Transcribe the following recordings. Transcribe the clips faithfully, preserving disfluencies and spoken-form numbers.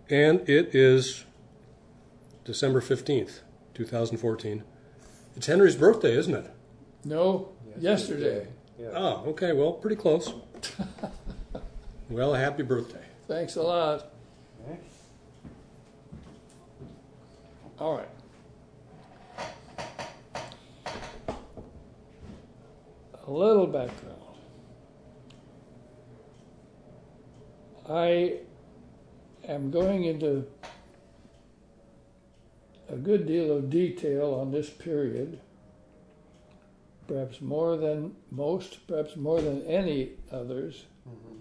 And it is December fifteenth, twenty fourteen. It's Henry's birthday, isn't it? No, yesterday. Yeah. Oh, okay. Well, pretty close. Well, happy birthday. Thanks a lot. Okay. All right. A little background. I am going into a good deal of detail on this period, perhaps more than most, perhaps more than any others, Mm-hmm.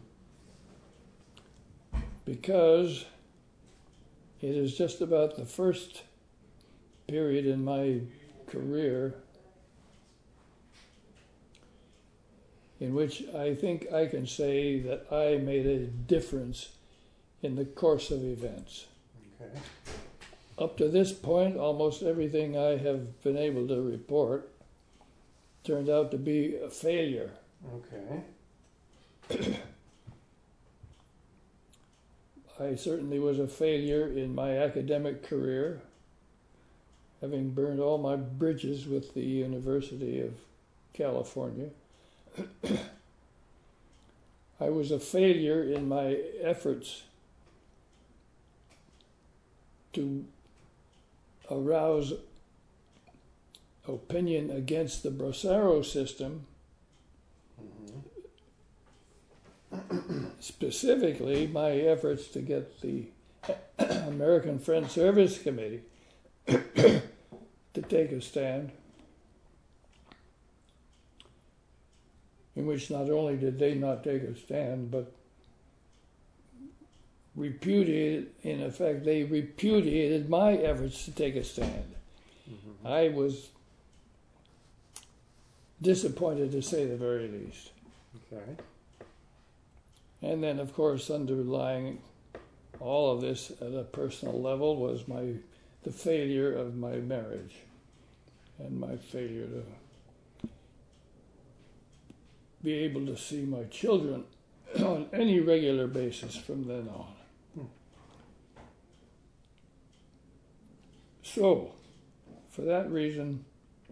because it is just about the first period in my career in which I think I can say that I made a difference in the course of events. Okay. Up to this point, almost everything I have been able to report turned out to be a failure. Okay. I certainly was a failure in my academic career, having burned all my bridges with the University of California. I was a failure in my efforts to arouse opinion against the Bracero system, Mm-hmm. specifically my efforts to get the American Friends Service Committee to take a stand, in which not only did they not take a stand, but repudiated, in effect, they repudiated my efforts to take a stand. Mm-hmm. I was disappointed, to say the very least. Okay. And then, of course, underlying all of this at a personal level was my the failure of my marriage and my failure to be able to see my children on any regular basis from then on. Hmm. So, for that reason,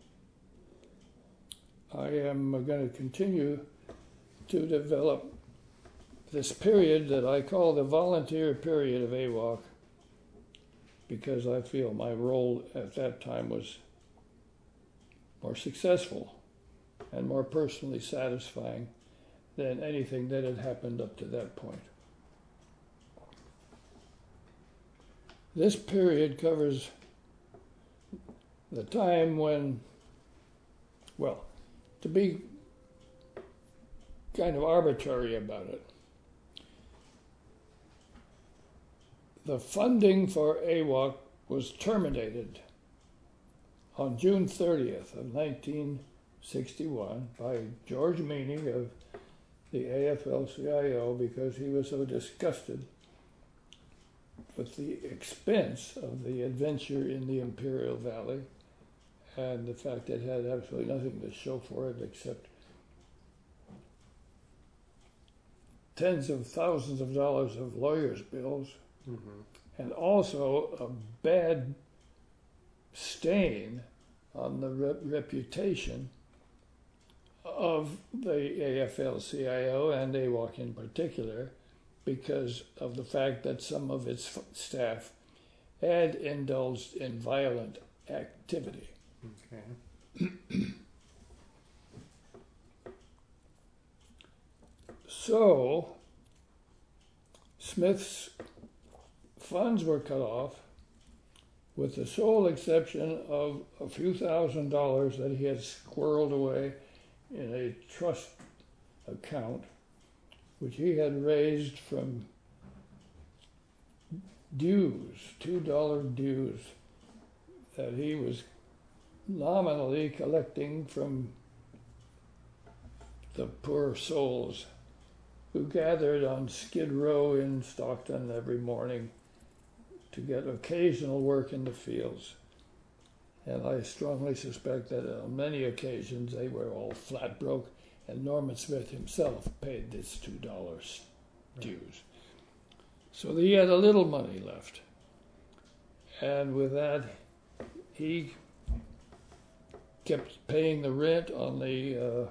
I am going to continue to develop this period that I call the volunteer period of A W O C, because I feel my role at that time was more successful and more personally satisfying than anything that had happened up to that point. This period covers the time when, well, to be kind of arbitrary about it, the funding for A W O C was terminated on June thirtieth of nineteen sixty-one by George Meany of the A F L C I O because he was so disgusted with the expense of the adventure in the Imperial Valley and the fact that it had absolutely nothing to show for it except tens of thousands of dollars of lawyers' bills. Mm-hmm. And also a bad stain on the rep- reputation of the A F L C I O and A W O C in particular, because of the fact that some of its f- staff had indulged in violent activity. Okay. So, Smith's funds were cut off, with the sole exception of a few thousand dollars that he had squirreled away in a trust account, which he had raised from dues, two dollar dues, that he was nominally collecting from the poor souls who gathered on Skid Row in Stockton every morning to get occasional work in the fields. And I strongly suspect that on many occasions they were all flat broke, and Norman Smith himself paid this two dollars dues. So he had a little money left. And with that, he kept paying the rent on the uh,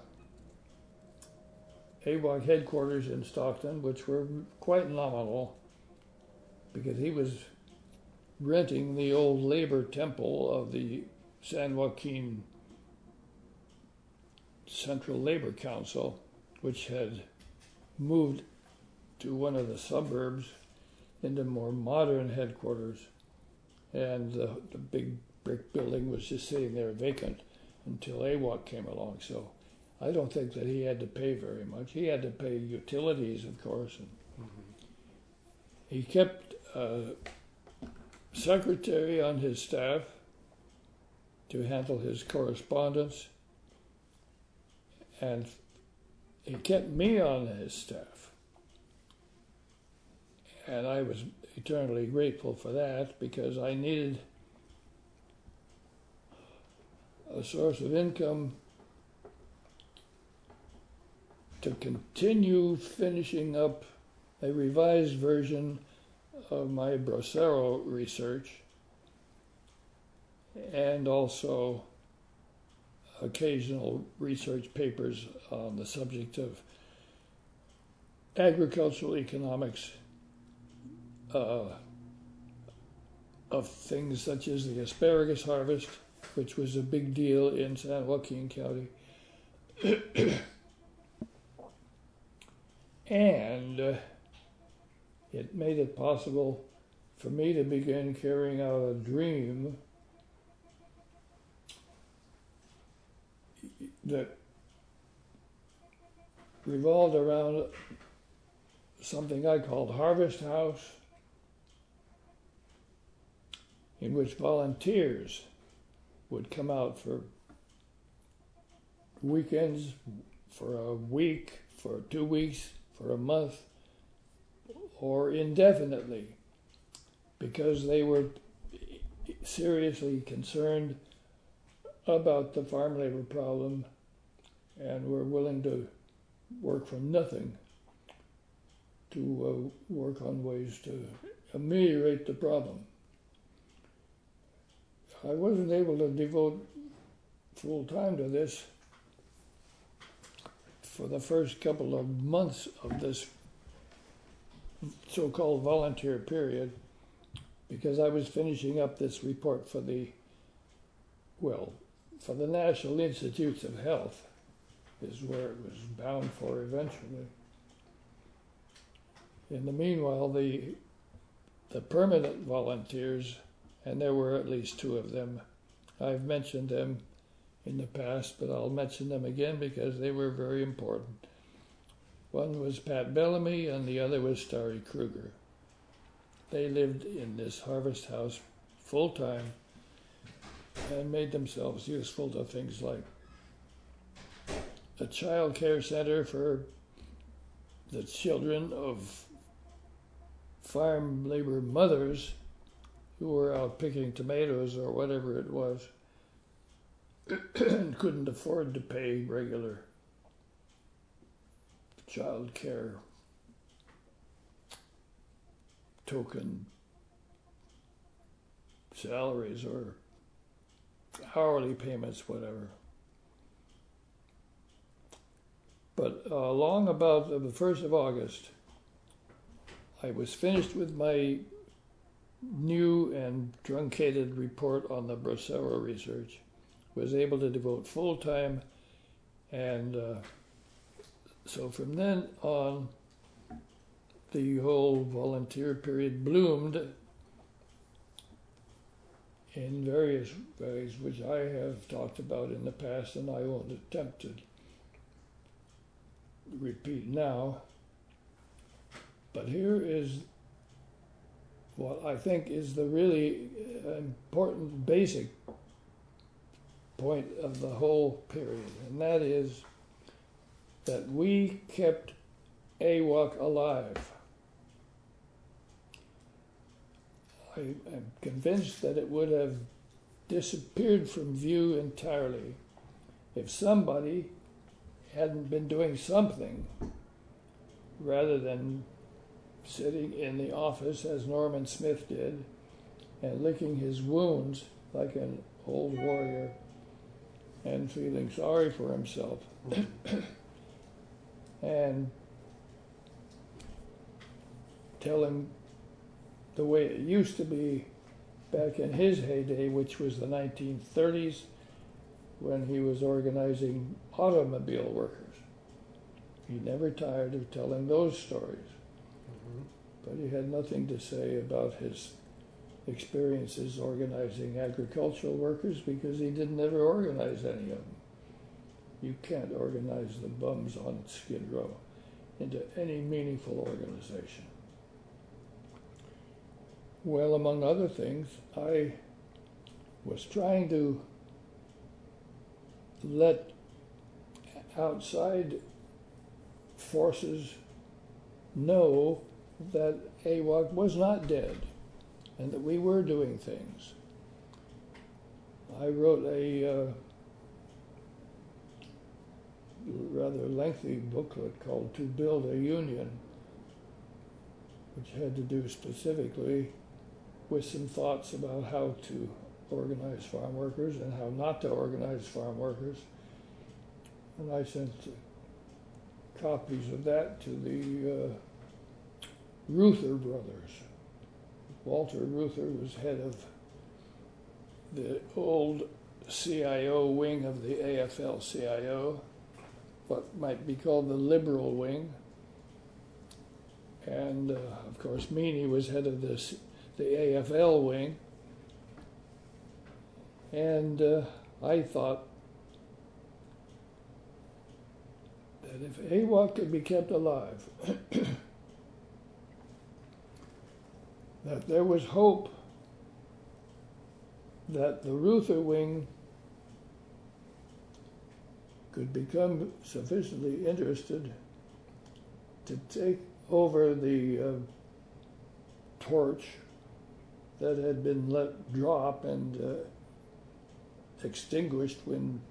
A W O C headquarters in Stockton, which were quite nominal, because he was renting the old labor temple of the San Joaquin Central Labor Council, which had moved to one of the suburbs into more modern headquarters. And the, the big brick building was just sitting there vacant until A W O C came along. So I don't think that he had to pay very much. He had to pay utilities, of course. And Mm-hmm. he kept a secretary on his staff to handle his correspondence. And he kept me on his staff. And I was eternally grateful for that, because I needed a source of income to continue finishing up a revised version of my Bracero research, and also occasional research papers on the subject of agricultural economics, uh, of things such as the asparagus harvest, which was a big deal in San Joaquin County. And uh, it made it possible for me to begin carrying out a dream that revolved around something I called Harvest House, in which volunteers would come out for weekends, for a week, for two weeks, for a month, or indefinitely, because they were seriously concerned about the farm labor problem and were willing to work for nothing to uh, work on ways to ameliorate the problem. I wasn't able to devote full time to this for the first couple of months of this so-called volunteer period, because I was finishing up this report for the, well, for the National Institutes of Health, is where it was bound for eventually. In the meanwhile, the the permanent volunteers, and there were at least two of them, I've mentioned them in the past, but I'll mention them again because they were very important. One was Pat Bellamy and the other was Starry Kruger. They lived in this harvest house full time and made themselves useful to things like a child care center for the children of farm labor mothers who were out picking tomatoes or whatever it was and couldn't afford to pay regular child care token salaries or hourly payments, whatever. But uh, along about the first of August, I was finished with my new and truncated report on the Bracero research, was able to devote full time, and uh, so from then on, the whole volunteer period bloomed in various ways, which I have talked about in the past, and I won't attempt to repeat now. But here is what I think is the really important basic point of the whole period, and that is that we kept A W O C alive. I am convinced that it would have disappeared from view entirely if somebody hadn't been doing something rather than sitting in the office as Norman Smith did and licking his wounds like an old warrior and feeling sorry for himself. And telling the way it used to be back in his heyday, which was the nineteen thirties, when he was organizing automobile workers. He never tired of telling those stories. Mm-hmm. But he had nothing to say about his experiences organizing agricultural workers because he didn't ever organize any of them. You can't organize the bums on Skid Row into any meaningful organization. Well, among other things, I was trying to let outside forces know that A W O C was not dead and that we were doing things. I wrote a uh, rather lengthy booklet called To Build a Union, which had to do specifically with some thoughts about how to organize farm workers and how not to organize farm workers. And I sent copies of that to the uh, Reuther brothers. Walter Reuther was head of the old C I O wing of the A F L C I O, what might be called the liberal wing. And, uh, of course, Meany was head of this, the A F L wing. And uh, I thought that if A W O C could be kept alive, that there was hope that the Reuther wing could become sufficiently interested to take over the uh, torch that had been let drop and uh, extinguished when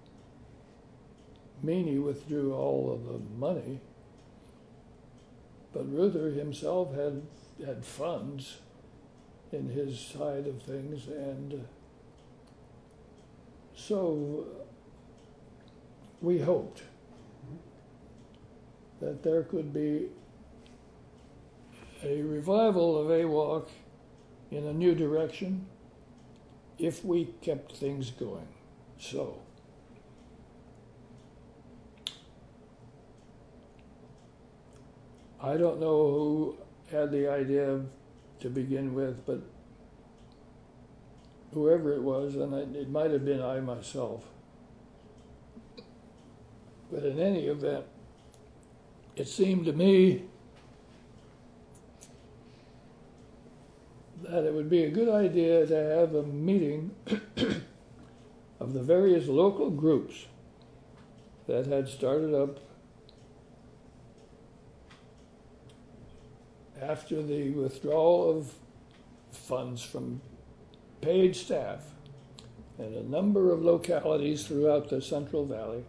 Meany withdrew all of the money. But Reuther himself had had funds in his side of things, and uh, so we hoped that there could be a revival of A W O C in a new direction if we kept things going. So, I don't know who had the idea to begin with, but whoever it was, and it might have been I myself, but in any event, it seemed to me that it would be a good idea to have a meeting of the various local groups that had started up after the withdrawal of funds from paid staff in a number of localities throughout the Central Valley.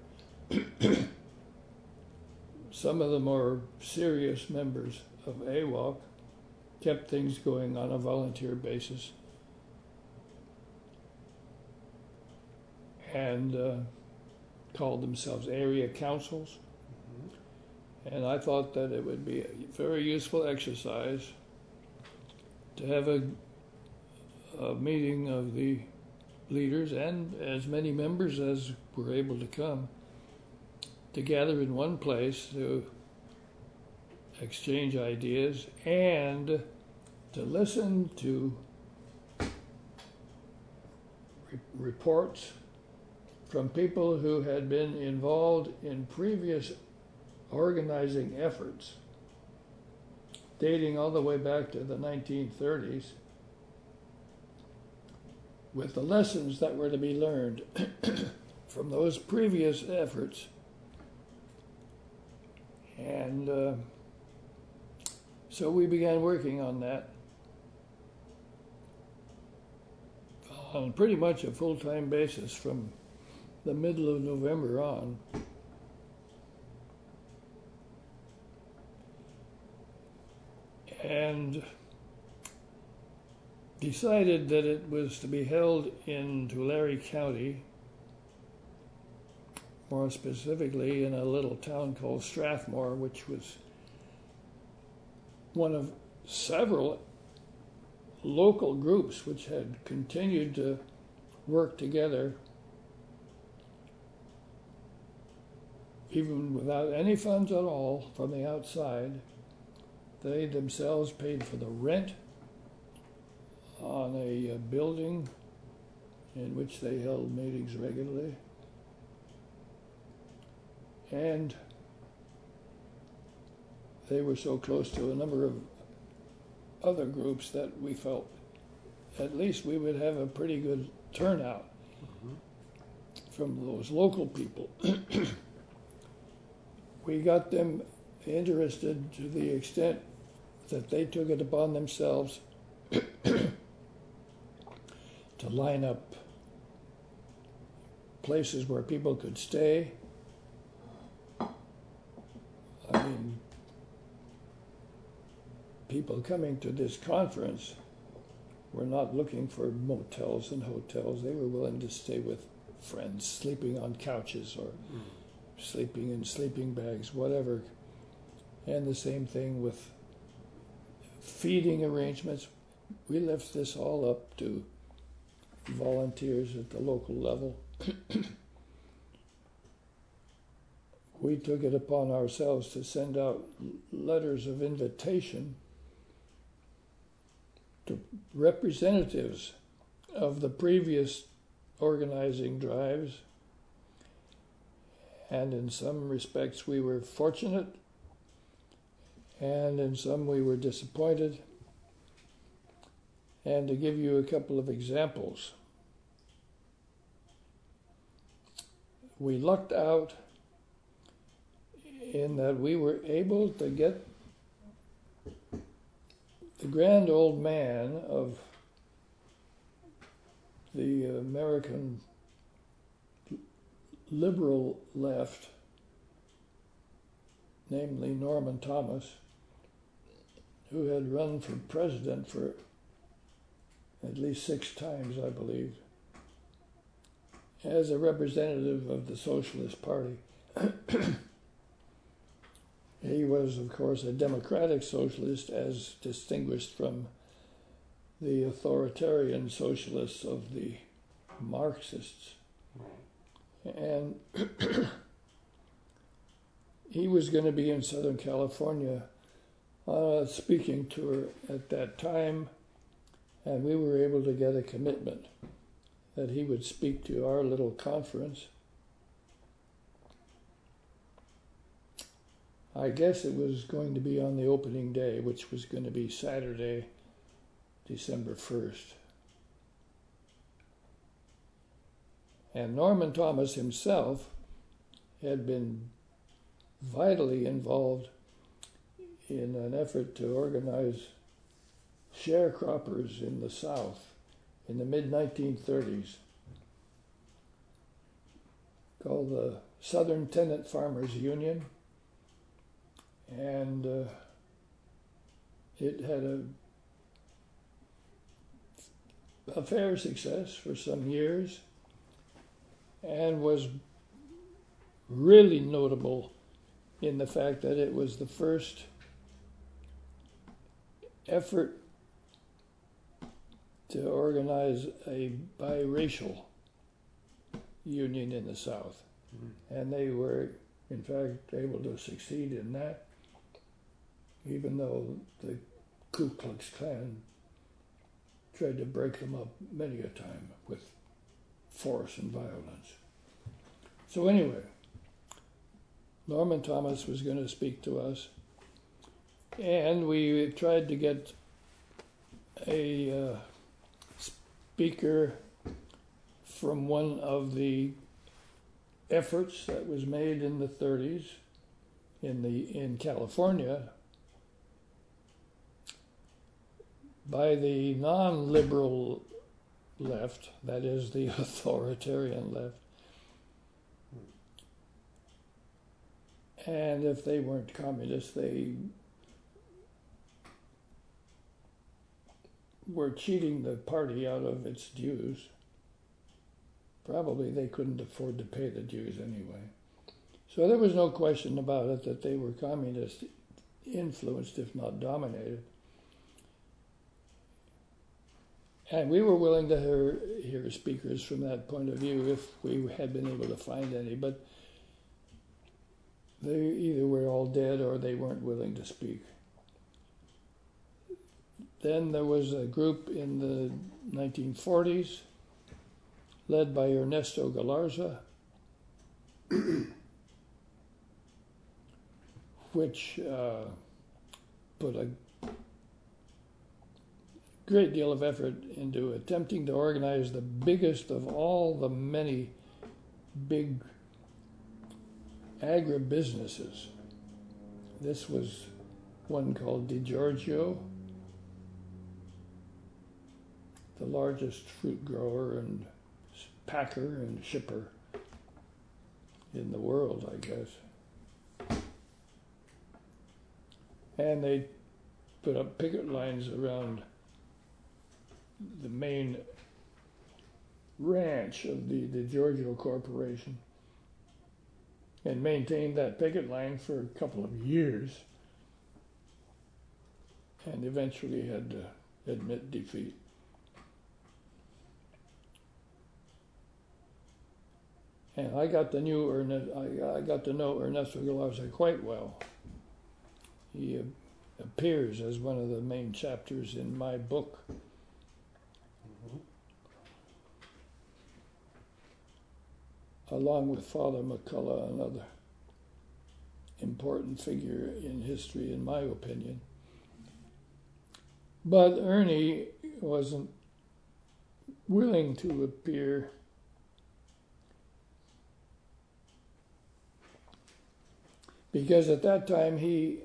Some of the more serious members of A W O C kept things going on a volunteer basis. And uh, called themselves area councils. Mm-hmm. And I thought that it would be a very useful exercise to have a, a meeting of the leaders and as many members as were able to come to gather in one place to exchange ideas and to listen to re- reports from people who had been involved in previous organizing efforts dating all the way back to the nineteen thirties, with the lessons that were to be learned from those previous efforts. And uh, so we began working on that on pretty much a full-time basis from the middle of November on. and decided that it was to be held in Tulare County, more specifically in a little town called Strathmore, which was one of several local groups which had continued to work together even without any funds at all from the outside. They themselves paid for the rent on a uh, building in which they held meetings regularly. And they were so close to a number of other groups that we felt at least we would have a pretty good turnout mm-hmm. from those local people. We got them interested to the extent that they took it upon themselves to line up places where people could stay. I mean, people coming to this conference were not looking for motels and hotels. They were willing to stay with friends, sleeping on couches or mm. sleeping in sleeping bags, whatever. And the same thing with feeding arrangements. We left this all up to volunteers at the local level. We took it upon ourselves to send out letters of invitation to representatives of the previous organizing drives, and in some respects we were fortunate, and in some we were disappointed. And to give you a couple of examples, we lucked out in that we were able to get the grand old man of the American liberal left, namely Norman Thomas, who had run for president for at least six times, I believe, as a representative of the Socialist Party. He was, of course, a democratic socialist, as distinguished from the authoritarian socialists of the Marxists. And he was going to be in Southern California on a speaking tour at that time, and we were able to get a commitment that he would speak to our little conference. I guess it was going to be on the opening day, which was going to be Saturday, December first. And Norman Thomas himself had been vitally involved in an effort to organize sharecroppers in the South in the mid nineteen thirties, called the Southern Tenant Farmers Union. And uh, it had a, a fair success for some years and was really notable in the fact that it was the first effort to organize a biracial union in the South. Mm-hmm. And they were, in fact, able to succeed in that, even though the Ku Klux Klan tried to break them up many a time with force and violence. So anyway, Norman Thomas was going to speak to us, and we tried to get a uh, speaker from one of the efforts that was made in the thirties in the in California by the non-liberal left, that is the authoritarian left. And if they weren't communists, they were cheating the party out of its dues. Probably they couldn't afford to pay the dues anyway. So there was no question about it that they were communist influenced, if not dominated. And we were willing to hear, hear speakers from that point of view if we had been able to find any, but they either were all dead or they weren't willing to speak. Then there was a group in the nineteen forties led by Ernesto Galarza, which uh, put a great deal of effort into attempting to organize the biggest of all the many big agribusinesses. This was one called DiGiorgio, the largest fruit grower and packer and shipper in the world, I guess. And they put up picket lines around the main ranch of the DiGiorgio Corporation and maintained that picket line for a couple of years and eventually had to admit defeat. And I got to knew Ernest, I, I got to know Ernesto Galarza quite well. He uh, appears as one of the main chapters in my book. Mm-hmm. Along with Father McCullough, another important figure in history, in my opinion. But Ernie wasn't willing to appear because at that time he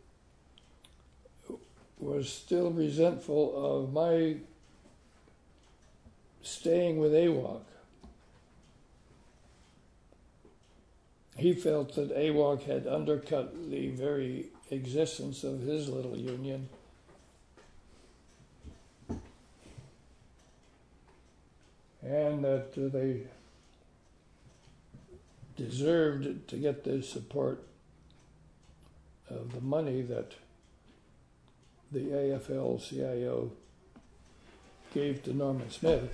was still resentful of my staying with A W O C. He felt that A W O C had undercut the very existence of his little union. And that uh, they deserved to get the support of the money that the A F L C I O gave to Norman Smith.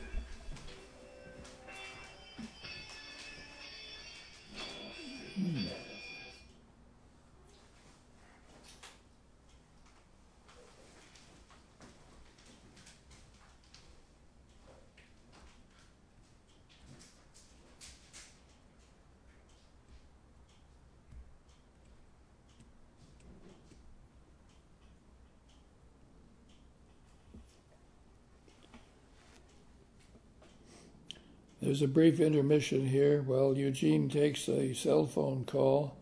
Hmm. There's a brief intermission here while Eugene takes a cell phone call.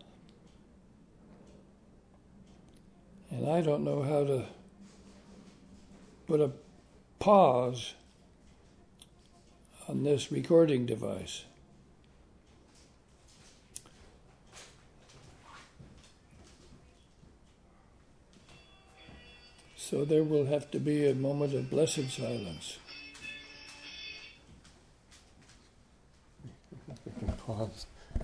And I don't know how to put a pause on this recording device. So there will have to be a moment of blessed silence. Pause.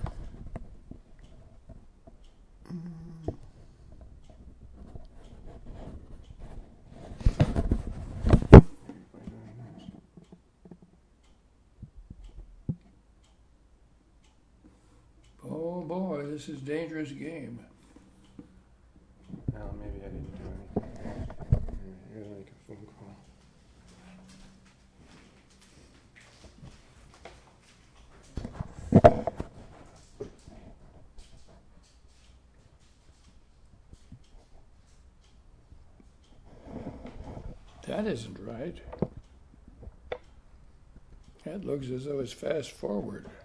Oh boy, this is a dangerous game. Well, maybe I didn't do anything. I gotta make a phone call. That isn't right. That looks as though it's fast forward.